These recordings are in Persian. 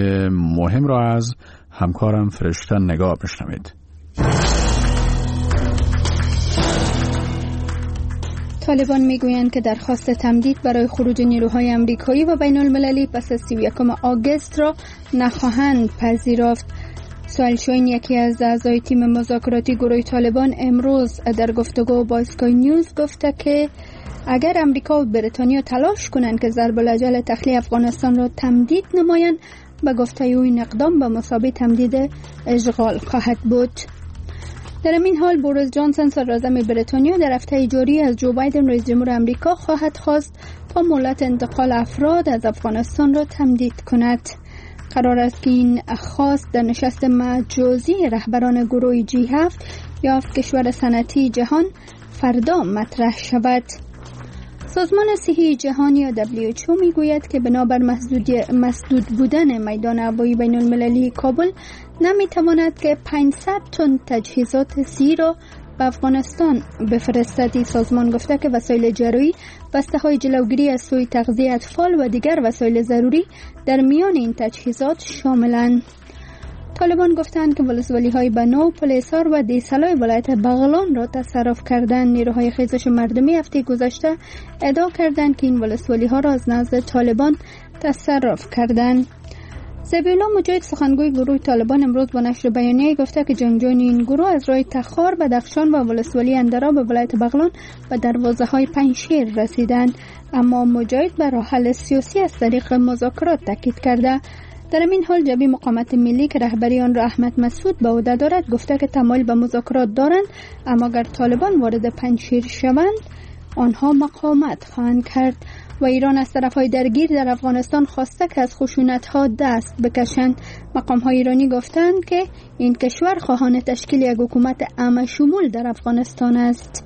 مهم را از همکارم فرشته نگاه بشنوید. طالبان میگویند که درخواست تمدید برای خروج نیروهای امریکایی و بین المللی پس از 31 آگوست را نخواهند پذیرفت. سوال شوین، یکی از اعضای تیم مذاکراتی گروه طالبان، امروز در گفتگو با اسکای نیوز گفته که اگر امریکا و بریتانیا تلاش کنند که ضرب الاجل تخلیه افغانستان را تمدید نمایند، به گفته او این اقدام به مثابه تمدید اشغال خواهد بود. در این حال بوریس جانسون صدراعظم بریتانیا در هفته جاری از جو بایدن رئیس جمهور آمریکا خواهد خواست تا مهلت انتقال افراد از افغانستان را تمدید کند. قرار است که این خواست در نشست مجازی رهبران گروه G7 یا 7 کشور صنعتی جهان فردا مطرح شود. سازمان صحی جهانی یا WHO میگوید که بنابر مسدود بودن میدان هوایی بین المللی کابل نمیتواند که 500 تن تجهیزات صحی را به افغانستان بفرستد. سازمان گفته که وسایل جراحی، بسته‌های جلوگیری از سوء تغذیه اطفال و دیگر وسایل ضروری در میان این تجهیزات شاملند. طالبان گفتند که ولسوالی‌های بنو، پل‌حصار و دیسلای ولایت بغلان را تصرف کردند. نیروهای خیزش مردمی هفته گذشته ادعا کردند که این ولسوالی‌ها را از نزد طالبان تصرف کردند. ذبیح‌الله مجاهد، سخنگوی گروه طالبان، امروز با نشر بیانیه گفته که جنگجویان این گروه از راه تخار، بدخشان و ولسوالی اندرا به ولایت بغلان و دروازه‌های پنجشیر رسیدند، اما مجاهد بر راه حل سیاسی از طریق مذاکرات تاکید کرده. در این حال جبهه مقاومت ملی که رهبری آن را احمد مسعود به عهده دارد گفته که تمایل به مذاکرات دارند، اما اگر طالبان وارد پنجشیر شوند آنها مقاومت خواهند کرد. و ایران از طرف‌های درگیر در افغانستان خواسته که از خشونت‌ها دست بکشند. مقام‌های ایرانی گفتند که این کشور خواهان تشکیل یک حکومت عام شمول در افغانستان است.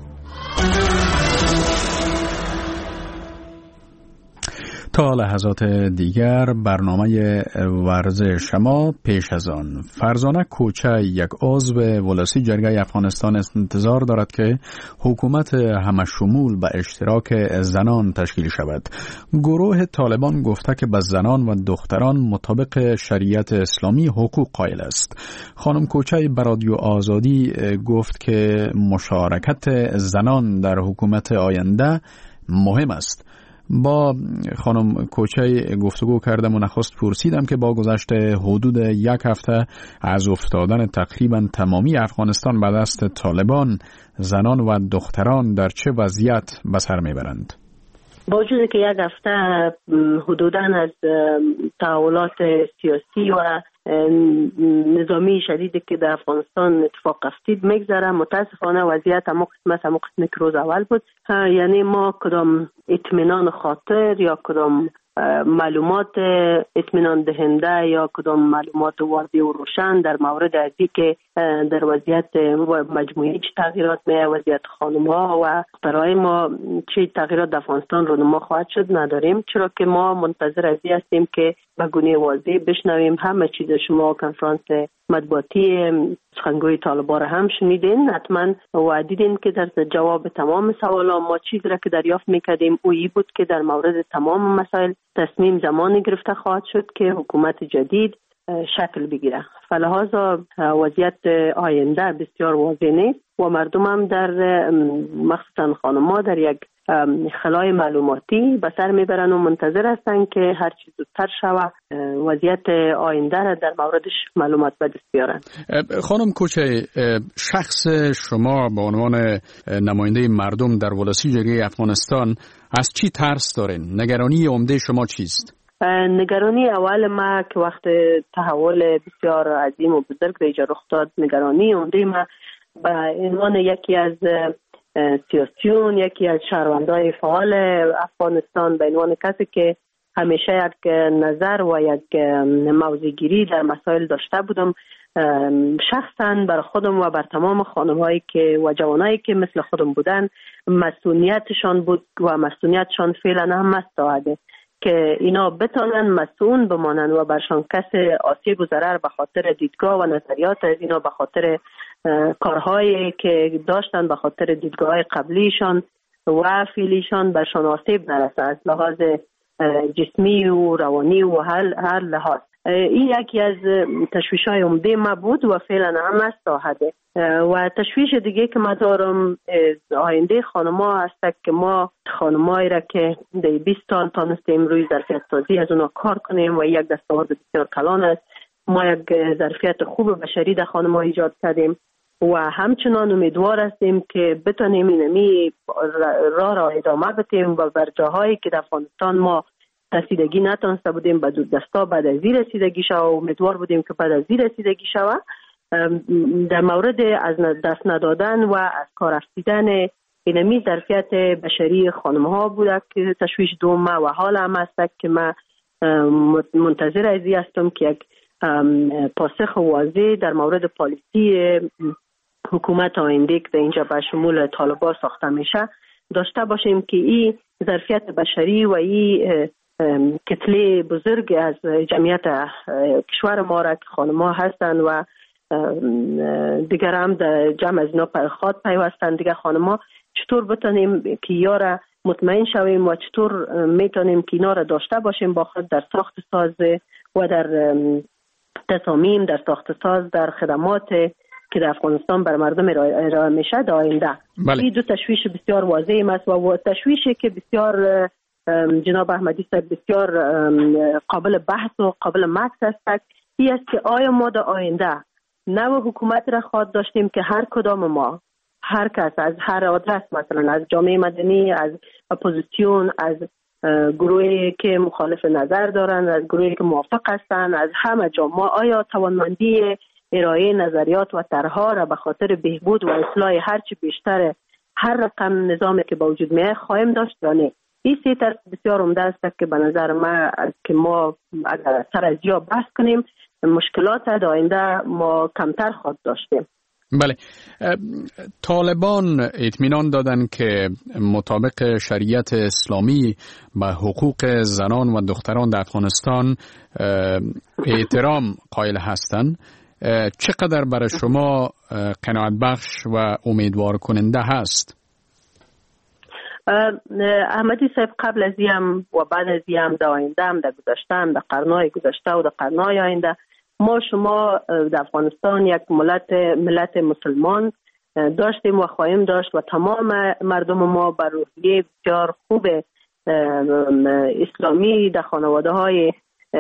تا لحظات دیگر برنامه ورزش ما پیش از آن. فرزانه کوچه، یک عضو ولسی جرگه افغانستان، انتظار دارد که حکومت همشمول به اشتراک زنان تشکیل شود. گروه طالبان گفته که به زنان و دختران مطابق شریعت اسلامی حقوق قائل است. خانم کوچه به رادیو آزادی گفت که مشارکت زنان در حکومت آینده مهم است. با خانم کوچه گفتگو کردم و نخست پرسیدم که با گذشت حدود یک هفته از افتادن تقریبا تمامی افغانستان به دست طالبان، زنان و دختران در چه وضعیت به سر میبرند؟ با وجودی که یک هفته حدوداً از تحولات سیاسی و نظامی شدیدی که در افغانستان اتفاق افتید میگذره، متاسفانه وضعیت همون قسمت که روز اول بود. یعنی ما کدام اطمینان خاطر یا کدام معلومات اطمینان دهنده یا کدام معلومات واضح و روشن در مورد ازی که در وضعیت مجموعی چه تغییرات وضعیت خانم‌ها و برای ما چه تغییرات در افغانستان رونما خواهد شد نداریم، چرا که ما منتظر ازی هستیم که به گونه واضح بشنویم. همه چیز شما کنفرانس مطبوعاتی سخنگوی طالبان را هم شنیدین، حتما و دیدین که در جواب تمام سوالا ما چیزی را که دریافت میکردیم اویی بود که در مورد تمام مسائل تصمیم زمانی گرفته خواهد شد که حکومت جدید شکل بگیره. فلحاظا وضعیت آینده بسیار واضح نیست و مردم هم در مخصوصا خانم‌ها در یک خلای معلوماتی به سر میبرن و منتظر هستن که هر چیز زودتر شود وضعیت آینده را در موردش معلومات به دست بیارن. خانم کوچه، شخص شما به عنوان نماینده مردم در ولسی جرگه افغانستان از چی ترس دارین؟ نگرانی عمده شما چیست؟ نگرانی اول ما که وقت تحول بسیار عظیم و بزرگ اینجا رخ داد، نگرانی عمده ما به عنوان یکی از سیاسیون، یکی از شهروندان فعال افغانستان، به عنوان کسی که همیشه یک نظر و یک موضع گیری در مسائل داشته بودم، شخصا بر خودم و بر تمام خانم‌هایی که و جوانایی که مثل خودم بودن مسئولیتشان بود و مسئولیتشان فعلا هم مستعده که اینا بتانن مسئول بمانن و برشان کس آسیب و ضرر به خاطر دیدگاه و نظریات از اینا، به خاطر کارهایی که داشتن، به خاطر دیدگاه‌های قبلیشان و فعلیشان برشان آسیب نرسه از لحاظ جسمی و روانی و هر لحاظ. این یکی از تشویش‌های عمده ما بود و فعلا هم است تا حده. و تشویش دیگه که ما دارم آینده خانم‌ها هست که ما خانم‌هایی را که در 20 سال تانستیم روی ظرفیت سازی از اونا کار کنیم و یک دستاورد بسیار کلان است. ما یک ظرفیت خوب بشری در خانم‌ها ایجاد کردیم و همچنان امیدوار هستیم که بتونیم اینمی راه را ادامه بدیم و بر جاهایی که در افغانستان ما رسیدگی نتونسته بودیم به دستا بعد از این رسیدگی شود و امیدوار بودیم که بعد از این رسیدگی شود. در مورد از دست ندادن و از کار رفتیدن اینمی ظرفیت بشری خانم‌ها بوده که تشویش دوم و حال هم هست که من منتظر از این هستم که یک پاسخ واضح در مورد پالیسی حکومت آینده که اینجا به شمول طالبان ساخته میشه داشته باشیم که این ظرفیت بشری و این کتله بزرگ از جمعیت کشور ما را که خانم‌ها هستند و دیگر هم در جمع از اینا خود پیوستند دیگر خانم‌ها چطور بتونیم که یارا مطمئن شویم و چطور میتونیم که اینا را داشته باشیم با خود در ساخت ساز و در تصامیم در ساخت ساز در خدمات که در افغانستان بر مردم ارائه میشه در آینده. این دو تشویش بسیار واضح است و تشویشی که بسیار جناب احمدی صاحب بسیار قابل بحث و قابل مکس است این است که آیا ما در آینده نوع حکومت را خواهد داشتیم که هر کدام ما هر کس از هر آدرس مثلا از جامعه مدنی از اپوزیسیون از گروهی که مخالف نظر دارند از گروهی که موافق هستند از همه جا ما آیا توانمندی ارائه نظریات و طرح‌ها را به خاطر بهبود و اصلاح هرچی بیشتر هر رقم نظامی که با وجود میاد خواهیم داشت یا نه. این سه طرح بسیار عمده است که به نظر ما که ما اگر سر از جا بحث کنیم مشکلات در آینده ما کمتر خواهد داشتیم. بله، طالبان اطمینان دادند که مطابق شریعت اسلامی به حقوق زنان و دختران در افغانستان احترام قائل هستند. چقدر برای شما قناعت بخش و امیدوار کننده هست؟ احمدی صاحب قبل از این و بعد از این در آینده هم در گذشته هم در قرنهای گذشته و در قرنهای آینده ما شما در افغانستان یک ملت مسلمان داشتیم و خواهیم داشت و تمام مردم ما بر روحیه بسیار خوب اسلامی در خانواده های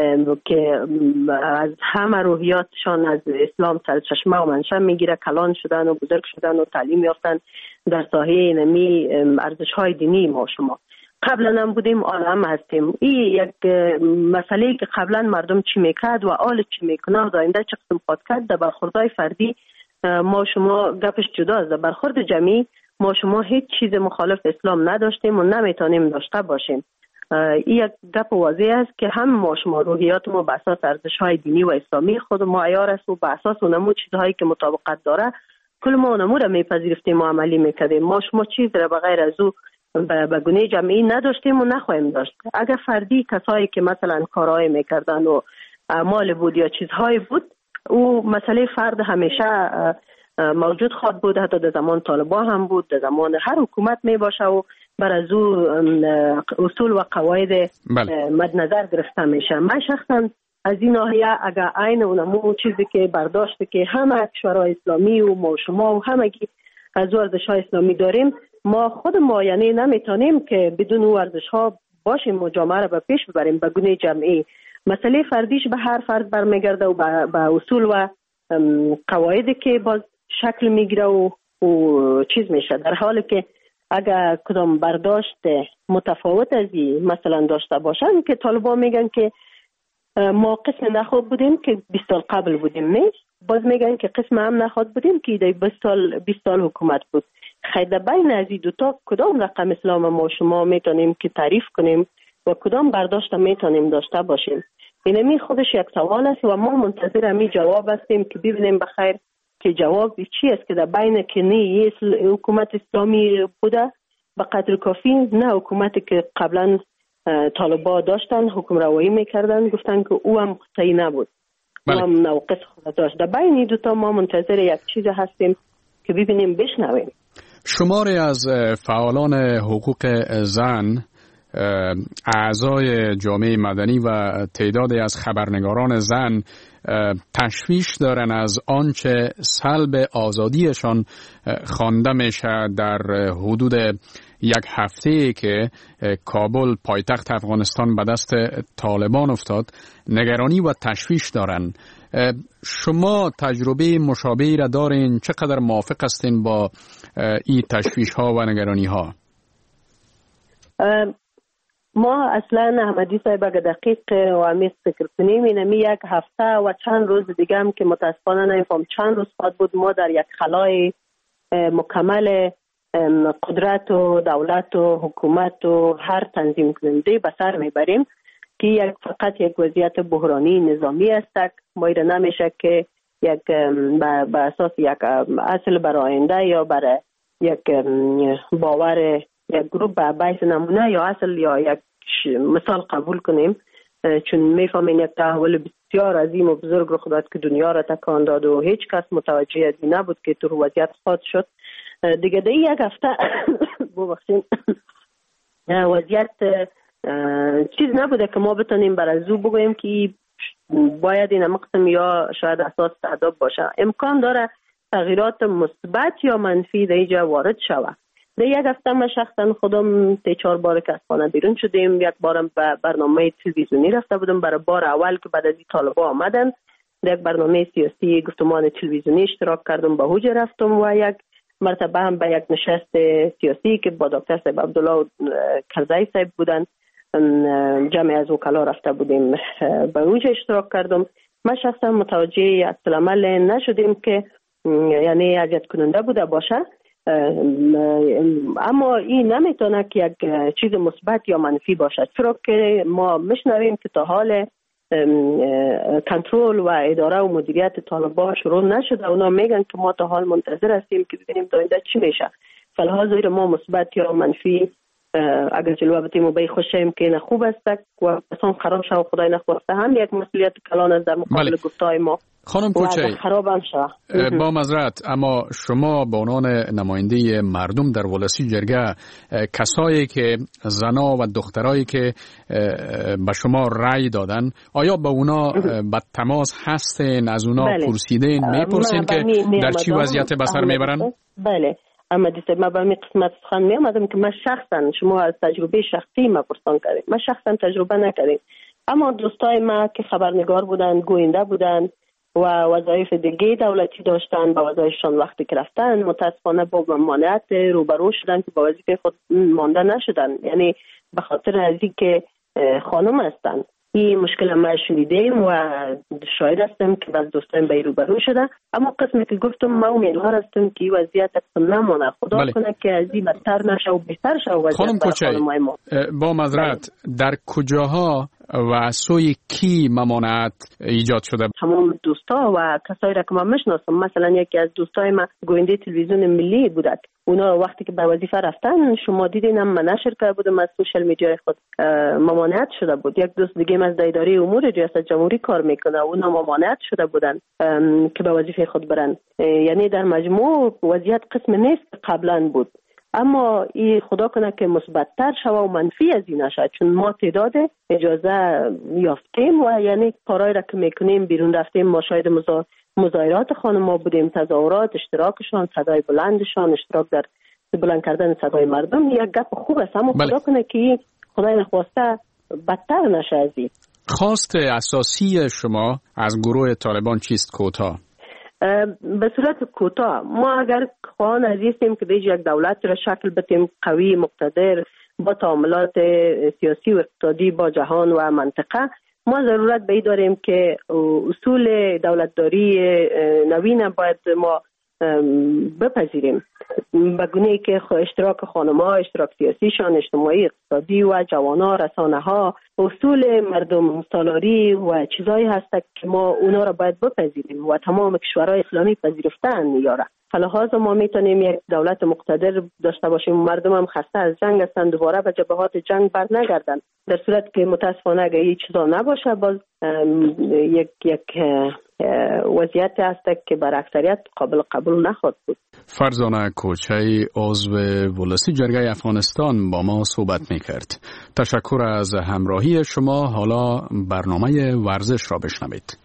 که از همه روحیاتشان از اسلام سرچشمه و منشأ میگیره کلان شدن و بزرگ شدن و تعلیم یافتن در ساحه اینمی ارزش های دینی ما شما قبلا هم بودیم آن هستیم. این یک مسئله که قبلا مردم چی میکرد و آل چی میکنه و داینده چه قسم خود کرد در برخوردهای فردی ما شما گپش جداست. در برخورد جمعی ما شما هیچ چیز مخالف اسلام نداشتیم و نمیتونیم داشته باشیم. این یک گپ واضح است که هم ما شما روحیات ما به اساس ارزش‌های دینی و اسلامی خود ما عیار است و به اساس اونمو چیزهایی که مطابقت داره کل ما اونمو را میپذیرفتیم و عملی میکردیم. ما شما چیز را بغیر از او به گونه جمعی نداشتیم و نخواهیم داشت. اگر فردی کسایی که مثلا کارهای میکردن و اعمال بود یا چیزهای بود او مسئله فرد همیشه موجود خواهد بود. حتی در زمان طالبان هم بود، در زمان هر حکومت می باشه و بر از او اصول و قواعد مد نظر گرفته میشه. من شخصا از این ناحیه اگر عین اونمو چیزی که برداشته که همه کشورهای اسلامی و ما شما و همگی از ارزش‌های اسلامی داریم ما خود ما یعنی نمیتونیم که بدون اون ارزش‌ها باشیم و جامعه را به پیش ببریم به گونه جمعی. مسئله فردیش به هر فرد برمیگرده و به اصول و قواعدی که باز شکل میگیره و چیز میشه. در حالی که اگر کدام برداشت متفاوت از این مثلا داشته باشن که طالبان میگن که ما قسم نخود بودیم که 20 سال قبل بودیم نیست، باز میگن که قسم هم نخود بودیم که 20 سال حکومت بود. خیلی بین از این دوتا کدام رقم اسلام ما شما میتونیم که تعریف کنیم و کدام برداشت میتونیم داشته باشیم؟ اینمی خودش یک سوال است و ما منتظر همی جواب هستیم که ببینیم بخیر که جواب چی است که در بین که نه حکومت اسلامی بوده به قدر کافی نه حکومتی که قبلا طالبان داشتن حکم روایی میکردن گفتن که او هم صحیح نبود. او هم نوقص خود داشت. در بین دوتا ما منتظر یک چیز هستیم که ببینیم بشنویم. شماری از فعالان حقوق زن اعضای جامعه مدنی و تعدادی از خبرنگاران زن تشویش دارن از آنچه سلب آزادیشان خوانده میشه در حدود یک هفته که کابل پایتخت افغانستان به دست طالبان افتاد نگرانی و تشویش دارن. شما تجربه مشابهی را دارین؟ چقدر موافق هستین با این تشویش ها و نگرانی ها؟ ما اصلا احمدی صاحب اگر دقیق و عمیق فکر کنیم اینمی یک هفته و چند روز دیگه هم که متاسفانه نمیفهم چند روز بعد بود ما در یک خلای مکمل قدرت و دولت و حکومت و هر تنظیم کننده به سر میبریم که فقط یک وضعیت بحرانی نظامی است. ما ایره نمیشه که یک به اساس یک اصل برای آینده یا برای یک باور یک گروه به بیس نمونه یا اصل یا یک مثال قبول کنیم، چون میفهمین یک تحول بسیار عظیم و بزرگ رخ داد که دنیا را تکان داد و هیچ کس متوجه ازی نبود که تو وضعیت خواهد شد. دیگه در یک هفته ببخشید وضعیت چیز نبوده که ما بتونیم برای زو بگوییم که باید این مقسم یا شاید اساس تعداد باشه. امکان داره تغییرات مثبت یا منفی در اینجا وارد شود. در یک هفته ما شخصا خودم 3-4 بار که از خانه بیرون شدیم. یک بارم به برنامه تلویزیونی رفته بودم برای بار اول که بعد از این طالبا آمدن. در یک برنامه سیاسی گفتمان تلویزیونی اشتراک کردم، به حوجه رفتم و یک مرتبه هم به یک نشست سیاسی که با دکتر صاحب عبدالله کرزی صاحب بودن جمع از وکلا رفته بودیم به حوجه اشتراک کردم. ما شخصا متوجه اصل عمل نشدیم که یعنی اذیت کننده بوده باشه، اما این نمیتونه که یک چیز مثبت یا منفی باشد، چرا که ما میشنویم که تا حال کنترل و اداره و مدیریت طالبان شروع نشده. اونا میگن که ما تا حال منتظر هستیم که ببینیم آینده چی میشه. فلحاظ ما مثبت یا منفی اگر جلوه بتیم و به خوشیم که نه خوب است و اصلا خراب شد و خدای نخواسته هم یک مسئولیت کلان است در مقابل گفتای ما. خانم کوچی، خراب هم شد. با معذرت، اما شما به عنوان نماینده مردم در ولسی جرگه، کسایی که زنا و دخترایی که به شما رأی دادن، آیا به اونا به تماس هستین؟ از اونا پرسیدین؟ میپرسین که در چی وضعیت به سر میبرن؟ بله اما دیسته ما به می قسمت سخن می آمدم که من شخصا، شما از تجربه شخصی ما پرسان کردیم، من شخصا تجربه نکردیم، اما دوستای ما که خبرنگار بودن، گوینده بودن و وظایف دیگه دولتی داشتن، با وظایفشان وقتی که رفتن متاسفانه با ممانعت روبرو شدن که با وظیفه خود مانده نشدن، یعنی به خاطر از اینکه خانم هستن. این مشکل ما شنیدیم و شاهد هستم که بعض دوستان به روبرو شده، اما قسمی که گفتم ما امیدوار هستم که وضعیت نمونه، خدا کنه که از این بدتر نشه و بهتر شه وضعیت. خانم کوچی، با معذرت در کجاها و سوی کی ممانعت ایجاد شده؟ تمام دوستا و کسایی را که من میشناسم، مثلا یکی از دوستای من گوینده تلویزیون ملی بودند، اونا وقتی که به وظیفه رفتن شما دیدین هم من نشر کرده بودم از سوشال میدیا خود ممانعت شده بود. یک دوست دیگه از اداره امور ریاست جمهوری کار میکنه، اونا ممانعت شده بودن که به وظیفه خود برن. یعنی در مجموع وضعیت قسم نیست قبلا بود، اما این خدا کنه که مثبت‌تر شوه و منفی از این نشه، چون ما تعداد اجازه یافتیم و یعنی کارهایی را که میکنیم بیرون رفتیم، ما شاید مظاهرات خانم‌ها بودیم، تظاهرات، اشتراکشان، صدای بلندشان، اشتراک در بلند کردن صدای مردم. یک گپ خوب است، اما خدا کنه که خدای نخواسته بدتر نشه از این. خواست اساسی شما از گروه طالبان چیست کوتاه؟ به صورت کوتاه ما اگر خواهان عزیزیم که بیش یک دولت را شکل بدیم قوی، مقتدر، با تعاملات سیاسی و اقتصادی با جهان و منطقه، ما ضرورت به این داریم که اصول دولتداری نوین باید ما بپذیریم، به گونه‌ای که اشتراک خانم‌ها، اشتراک سیاسیشان، اجتماعی، اقتصادی و جوان‌ها، رسانه‌ها، اصول مردم سالاری و چیزایی هست که ما اونا را باید بپذیریم و تمام کشورهای اسلامی پذیرفتن یاره. فلحاظ ما میتونیم یک دولت مقتدر داشته باشیم، مردم هم خسته از جنگ هستند، دوباره به جبهات جنگ بر نگردن. در صورت که متاسفانه اگه این چیزا نباشه، باز یک وضعیت است که بر اکثریت قابل قبول نخواهد بود. فرزانه کوچی عضو ولسی جرگه افغانستان با ما صحبت میکرد. تشکر از همراهی شما. حالا برنامه ورزش را بشنوید.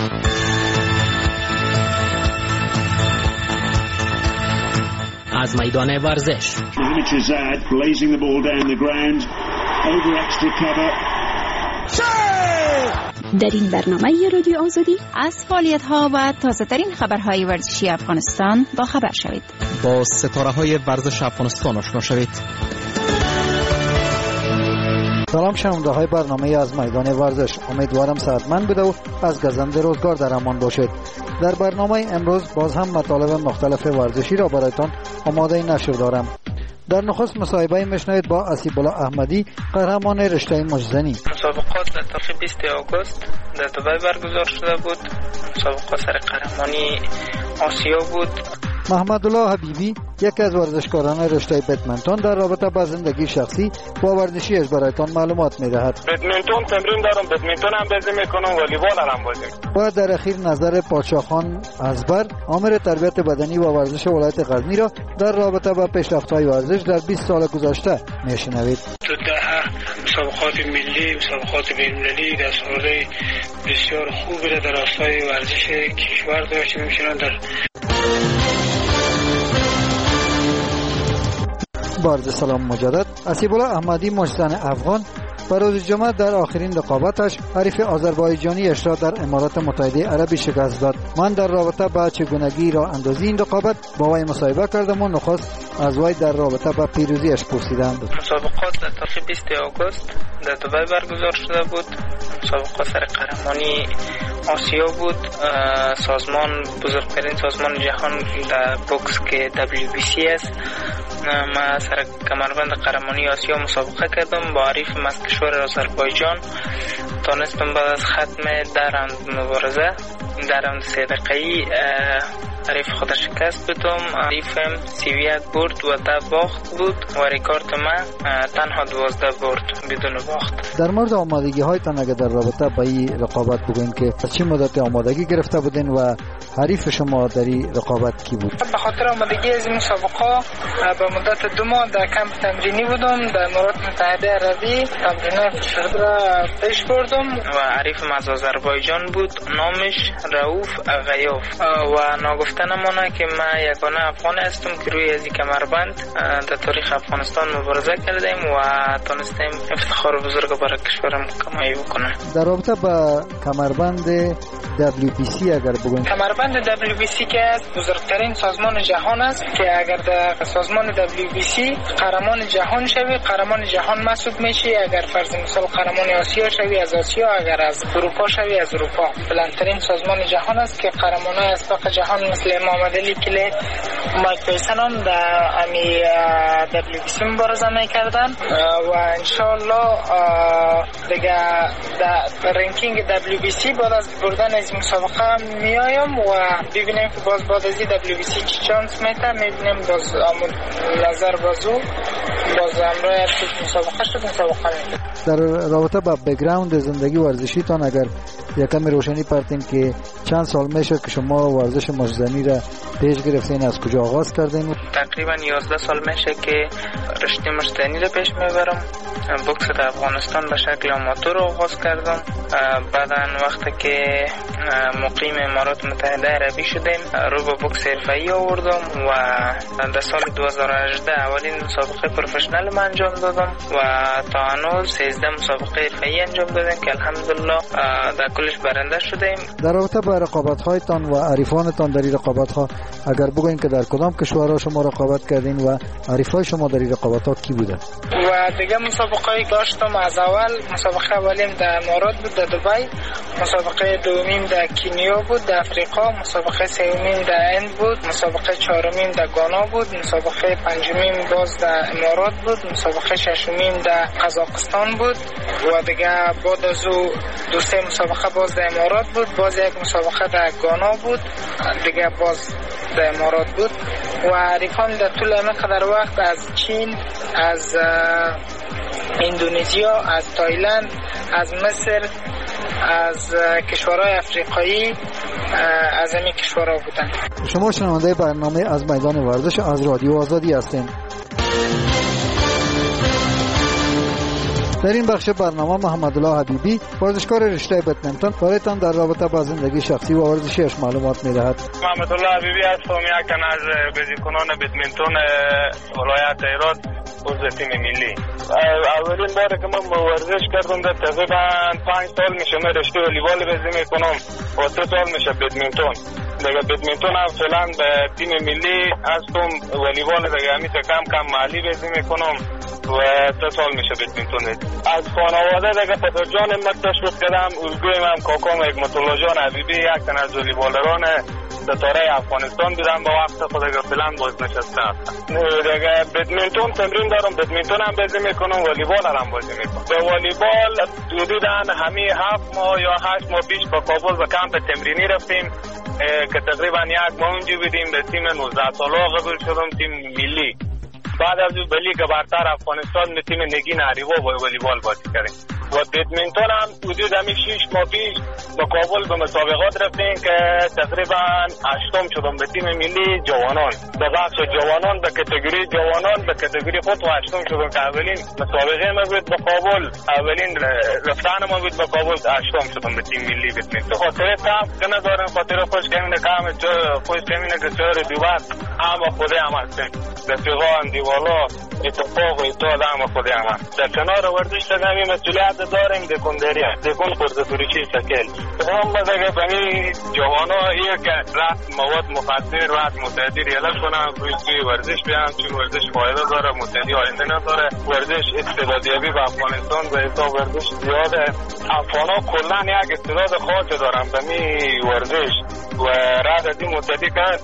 از میدان ورزش در این برنامه رادیو آزادی از فعالیت‌ها و تازه‌ترین خبرهای ورزشی افغانستان با خبر شوید. با ستاره‌های ورزش افغانستان آشنا شوید. سلام شنونده‌های برنامه از میدان ورزش، امیدوارم صحتمند بوده و از گزند روزگار در امان باشید. در برنامه امروز باز هم مطالب مختلف ورزشی را برایتان آماده نشر دارم. در نخست مصاحبه میشنوید با اسیب‌الله احمدی، قهرمان رشته مشزنی. مسابقات در تاریخ 20 آگوست در دبی برگزار شده بود. مسابقات سر قهرمانی آسیا بود. محمد الله حبیبی، یکی از ورزشکاران رشته بدمنتون، در رابطه با زندگی شخصی و ورزشیش برایتان معلومات می‌دهد. بدمنتون تمرین دارم، بدمنتون هم بازی می‌کنم، والیبال هم بازی. و در اخیر نظر پادشاهخان ازبر، آمر تربیت بدنی و ورزش ولایت غزنی را در رابطه با پیشرفت‌های ورزش در 20 سال گذشته می‌شنوید. تو مسابقات ملی، مسابقات بین‌المللی دستاورد بسیار خوبی را در راستای ورزش کشور داشته می‌شوند. در بارز سلام مجدد. اسیب‌الله احمدی مشزن افغان و روز جمعه در آخرین رقابتش حریف آذربایجانیش را در امارات متحده عربی شکست داد. من در رابطه با چگونگی را اندازی این رقابت با وی مصاحبه کردم و نخست از وی در رابطه با پیروزیش پرسیدم. مسابقات در تاریخ 20 آگوست در دبی برگزار شده بود. مسابقات سر قهرمانی آسیا بود. سازمان بزرگترین سازمان جهان در بوکس که WBC است. ما سر کمربند قهرمانی آسیا مسابقه کردم با حریف از کشور آذربایجان. تانستم بعد از ختم در راند مبارزه، در راند 3 دقیقه‌ای حریف خود شکست بدم. حریفم 31 برد و 10 باخت بود و ریکارد من تنها 12 برد بدون باخت. در مورد آمادگی هایتان اگر در رابطه با این رقابت بگوین که از چه مدت آمادگی گرفته بودین و حریف شما در این رقابت کی بود؟ به خاطر آمادگی از این مسابقه به مدت 2 ماه در کمپ تمرینی بودم در امارات متحده عربی. تمرینات فشرده را پیش بردم و حریفم از آذربایجان بود، نامش رؤوف غیاف و ناگفتن مانه که من یگانه افغان هستم که روی از این کمربند در تاریخ افغانستان مبارزه کردیم و تانستیم افتخار بزرگ برای کشورم کمایی بکنم. در رابطه با کمربند WBC اگر بگوین. کمربند WBC که بزرگترین سازمان جهان است که اگر در سازمان WBC قهرمان جهان شوی، قهرمان جهان محسوب میشی. اگر فرض مثال قهرمان آسیا شوی، از آسیا. اگر از اروپا شوی، از اروپا. بلندترین سازمان جهان است که قهرمانای اسباق جهان مثل محمد علی کلی، مایک تایسون هم در امی WBC مبارزه میکردن و انشالله دیگه در رنکینگ WBC بعد از بردن از مسابقه میایم و ببینیم که باز بعد از WBC چی چانس میده. میبینیم باز نظر بازو باز امرای مسابقه شد مسابقه میده. در رابطه با بک‌گراند زندگی ورزشی تان اگر یکم روشنی پرتین که چند سال میشه که شما ورزش مشزنی را پیش گرفتین، از کجا آغاز کردین؟ تقریبا 11 سال میشه که رشته مشزنی را پیش میبرم. بوکس در افغانستان به شکل آماتور آغاز کردم. بعداً وقتی که مقیم امارات متحده عربی شدیم رو به بوکس حرفه‌ای آوردم و در سال 2018 اولین مسابقه پروفشنال ما انجام دادم و تا هنوز 13 مسابقه حرفه‌ای انجام دادیم که الحمدلله در کلش برنده شدیم. در رابطه با رقابت‌هایتان و حریفانتان در این رقابت‌ها اگر بگوین که در کدام کشورها شما رقابت کردین و حریفای شما در این رقابت‌ها کی بوده؟ و دیگه مسابقه‌ای داشتم از اول. مسابقه اولیم در امارات بود، در دبی. مسابقه دومیم در کنیا بود، در افریقا. مسابقه سومیم در هند بود. مسابقه چهارمیم در گانا بود. مسابقه پنجمیم باز در امارات بود. مسابقه ششمیم در قزاقستان بود و دیگه بعد از او دوسته مسابقه باز در امارات بود. باز یک مسابقه در گانا بود، دیگه باز در امارات بود و حریفان در طول همه وقت از چین، از اندونزیا، از تایلند، از مصر، از کشورهای افریقایی از همین کشورها بودن. شما شنونده برنامه از میدان ورزش از رادیو آزادی هستید. در این بخش برنامه محمد الله حبیبی ورزشکار رشته بدمنتون برایتان در رابطه با زندگی شخصی و ورزشیش معلومات می‌دهد. محمد الله حبیبی هستم، یکم از بازیکنان بدمنتون ولایت هرات عضو تیم ملی. اولین بار که من ورزش کردم در تقریبا 5 سال میشه من رشته والیبال بازی میکنم و 3 سال میشه بدمنتون. دیگه بدمنتون هم فعلا به تیم ملی هستم، والیبال دیگه همیشه کم محلی بازی میکنم و 3 سال میشه بدمنتون. از خانواده دیگه پدر جانم من تشویق کردم، الگویم هم کاکام حکمت الله جان حبیبی یک تن از والیبالران ستاره افغانستان بودم، با وقت خود دیگه فعلا باز نشسته هستم. دیگه بدمنتون تمرین دارم، بدمنتون هم بازی میکنم، والیبال هم بازی میکنم. به والیبال حدوداً همین 7 ماه یا 8 ماه پیش به کابل به کمپ تمرینی رفتیم که تقریبا 1 ماه اونجا بودیم. به تیم 19 ساله قبول شدم، تیم ملی. بعد از اون بلی که برتر افغانستان به تیم نگین هریوا با والیبال بازی کردیم. و بدمنتون هم حدود 6 ماه پیش به کابل به مسابقات رفتیم که تقریبا 8م شدم به تیم ملی جوانان. به بخش جوانان به کاتگوری جوانان به کاتگوری خود و 8م شدم که اولین مسابقه ما بود به کابل، اولین رفتن ما بود به کابل، 8م شدم به تیم ملی بدمنتون. خاطره تام که ندارم، خاطره خوش کمینه کام خوش کمینه که چهار دیوار اما خود هم هستیم. رفیقان دیوالا اتفاق و ایتال هم خود هم هست. در کنار ورزش تنمی مسئولیت داریم دکون پرزتوریچی شکل. هم بزرگه بمی جوانا ایه که رفت مواد مخدر رفت متعدی ریالت کنم روی ورزش بیان، چون ورزش فایده داره، متعدی آینده نداره. ورزش استعدادیابی به افغانستان به حساب ورزش زیاده. افغانا کلن یک استعداد خاص دارن بمی ورزش و رد از این متعدی کرد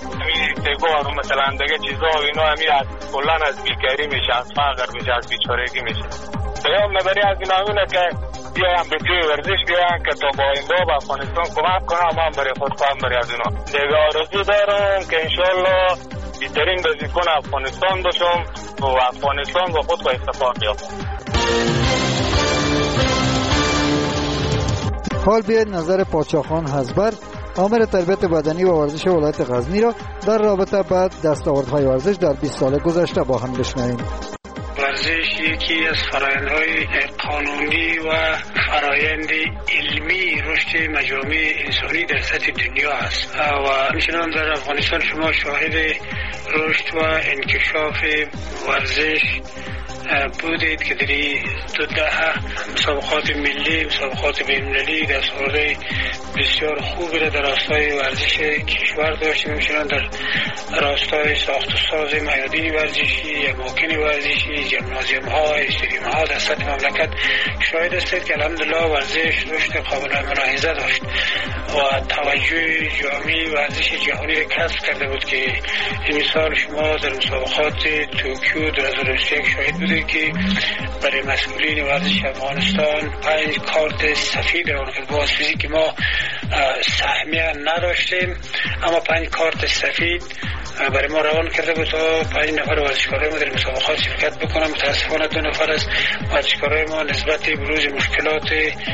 تگو مثلا دیگه چیزا و اینا همی کلن از بیکاری میشه، از فقر میشه، از بیچارگی میشه. بیام نبری از این همونه که بیایم به توی ورزش بیایم که تا با این دو به افغانستان کمک کنم، هم برای خود خواهم بری از اینا. دیگه آرزو دارم که انشالله بیترین بازیکن افغانستان باشم و افغانستان با خود با استفاق بیافم. حال بیاید نظر پادشاهخان حزبر آمر تربیت بدنی و ورزش ولایت غزنی را در رابطه با دستاوردهای ورزش در 20 سال گذشته با هم بشنویم. ورزش یکی از فرآیندهای قانونی و فرآیند علمی رشد مجامع انسانی در سطح دنیا است و همچنان در افغانستان شما شاهد رشد و انکشاف ورزش بودید که در 12 مسابقات ملی، مسابقات بین‌المللی دستاوردهای بسیار خوبی را در راستای ورزش کشور داشتیم. همچنان در راستای ساخت و ساز میادین ورزشی، اماکن ورزشی، ژیمنازیوم ها، استادیوم ها در سطح مملکت شاهد هستید که الحمدلله ورزش رشد قابل ملاحظه داشت و توجه جامعه ورزش جهانی را کسب کرده بود که این سال شما در مسابقات توکیو 2021 شاهد بودید که برای مسئولین ورزش افغانستان 5 کارت سفید روان کرد. باز فیزیک ما سهمیه نداشتیم اما 5 کارت سفید برای ما روان کرده بود تا 5 نفر ورزشکارای ما در مسابقات شرکت بکنم. متاسفانه 2 نفر از ورزشکارای ما نسبت بروز مشکلات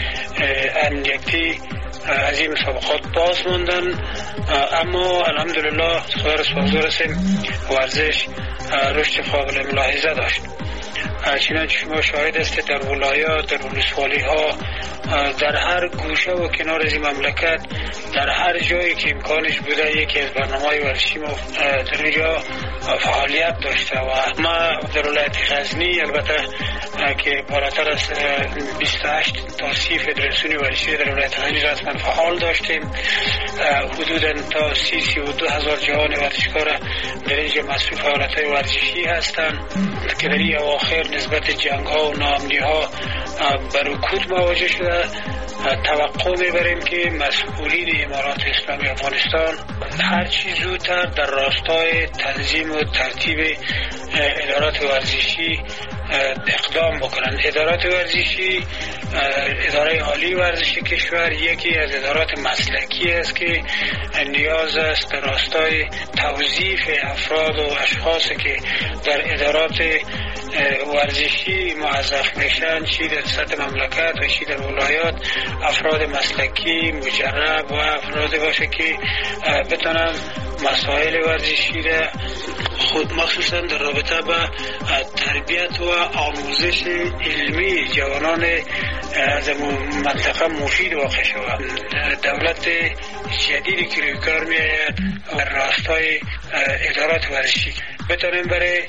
امنیتی از این مسابقات باز موندن، اما الحمدلله خدا را سپاسگزار هستیم ورزش رشد قابل ملاحظه داشت. چنانچه شما شاهد هستید در ولایات، در ولسوالی ها، در هر گوشه و کنار از این مملکت، در هر جایی که امکانش بوده یکی از برنامه‌های ورزشی ما در اینجا فعالیت داشته و ما در ولایت غزنی البته که بالاتر از 28 تا 30 فدراسیون ورزشی در ولایت غزنی رسما فعال داشتیم. حدوداً تا 32 هزار جوان ورزشکار در اینجا مسئول فعالیت‌های ورزشی هستند که در این اواخر نسبت جنگ‌ها و ناامنی‌ها به رکود مواجه شده. توقع میبریم که مسئولین امارات اسلامی افغانستان هر چی زودتر در راستای تنظیم و ترتیب ادارات ورزشی اقدام بکنند. ادارات ورزشی، اداره عالی ورزش کشور یکی از ادارات مسلکی است که نیاز است در راستای توظیف افراد و اشخاصی که در ادارات ورزشی موظف میشن، چی در سطح مملکت و چی در ولایات، افراد مسلکی مجرب و افراد باشه که بتونن مسائل ورزشی را خود مخصوصا در رابطه با تربیت و آموزش علمی جوانان از منطقه مفید واقع شود. دولت جدیدی که روی کار میآید در راستای ادارات ورزشی بتونیم برای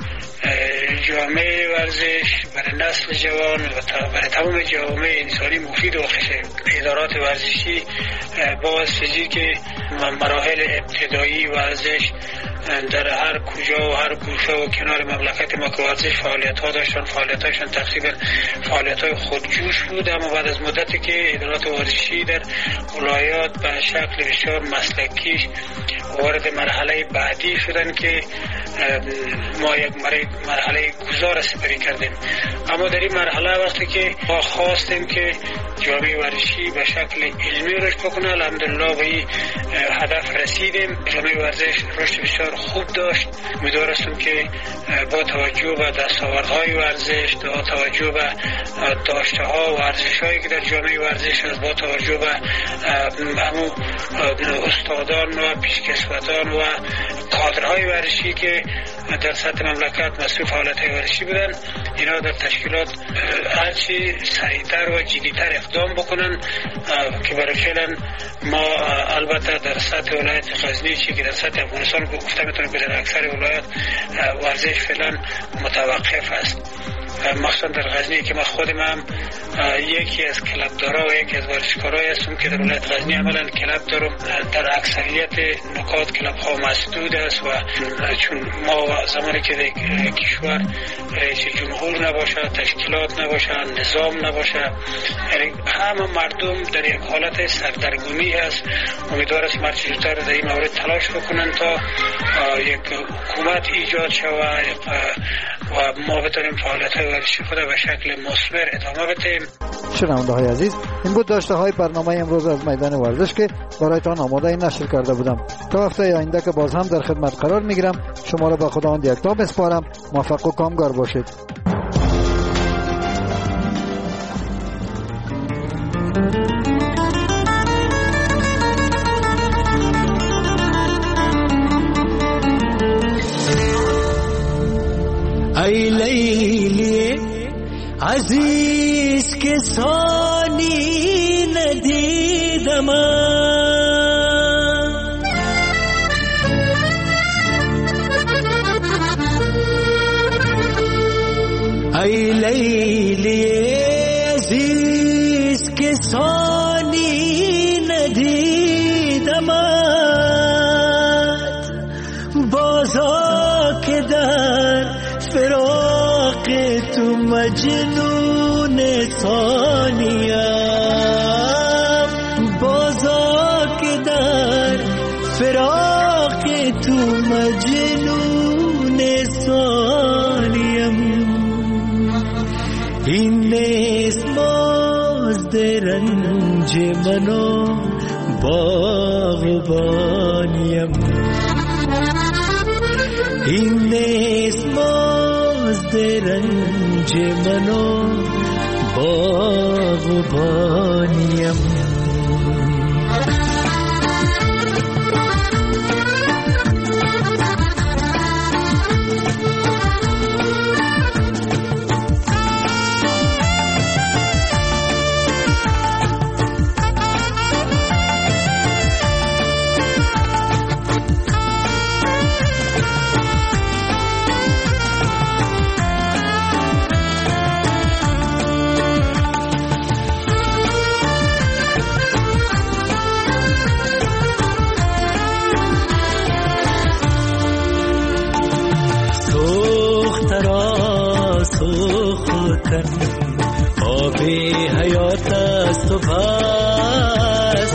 جامعه ورزش، برای نسل جوان و برای تمام جامعه انسانی مفید واقع شود. ادارات ورزشی با واسطه که مراحل ابتدایی ورزش در هر کجا و هر گوشه و کنار مملکت ما که ورزش فعالیت ها داشتن، فعالیت هاشون تقریبا فعالیت های خودجوش بود، اما بعد از مدتی که ادارات ورزشی در ولایات به شکل بسیار مسلکیش وارد مرحله بعدی شدن که ما یک مرحله گذار سپری کردیم. اما در این مرحله وقتی که ما خواستیم که جامعه ورزشی به شکل علمی رشد بکنه، الحمدلله به این هدف رسیدیم. جامعه ورزش رشد بسیار خوب داشت. امیدوارم که با توجه به دستاوردهای ورزش، با توجه به داشته‌ها و ارزش‌هایی که در جامعه ورزش است، با توجه به همون استادان و پیشکسوتان و کادرهای ورزشی که در سطح مملکت مسئول فعالیت‌های ورزشی بودن، اینا در تشکیلات هرچی سریعتر و جدی‌تر اقدام بکنن که برای فعلا ما البته در سطح ولایت غزنی چی که در سطح افغانستان گفته میتونم که در اکثر ولایات ورزش فعلا متوقف است. مخصوصا در غزنی که ما خودم هم یکی از کلبدارا و یکی از ورزشکارایی هستم که در ولایت غزنی عملا کلب دارم. در اکثریت نقاط کلب ها مسدود است و چون ما زمانی که در کشور رئیس جمهور نباشه، تشکیلات نباشه، نظام نباشه، یعنی همه مردم در یک حالت سردرگمی هست. امیدوارم هرچه زودتر در این مورد تلاش بکنن تا یک حکومت ایجاد شود و ما بتونیم فعالیت‌های ورزشی خود به شکل مثمر ادامه بدیم. شنونده‌های عزیز، این بود داشته‌های برنامه امروز از میدان ورزش که برایتان آماده نشر کرده بودم. تا هفته آینده که باز هم در خدمت قرار میگیرم. شما را به خداوند یکتا بسپارم. موفق و کامگار باشید. ای لیلی عزیز که ثانی ندیدم، ای لیلی عزیز که ثانی ندیدم، بازا که در فراق تو مجنون ثانیم، بازا که در فراق تو مجنون ثانیم. این نیست مازد رنج منو باغبانیم، این نیست مازد رنج منو باغبانیم. آب حیات است و پس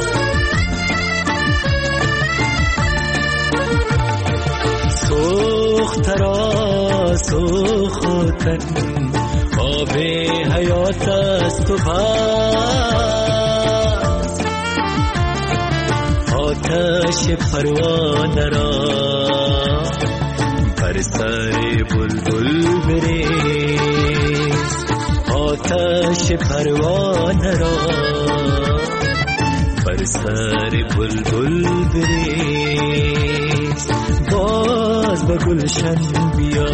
سوخترا سوختن، آب حیات است و پس آتش پروانه را بر سر بلبل بریز آتش پروانه را بر سر بلبل بریز باز به گلشن بیا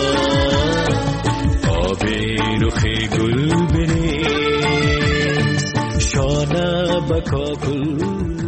آب رخ گل بریز شانه به کاکل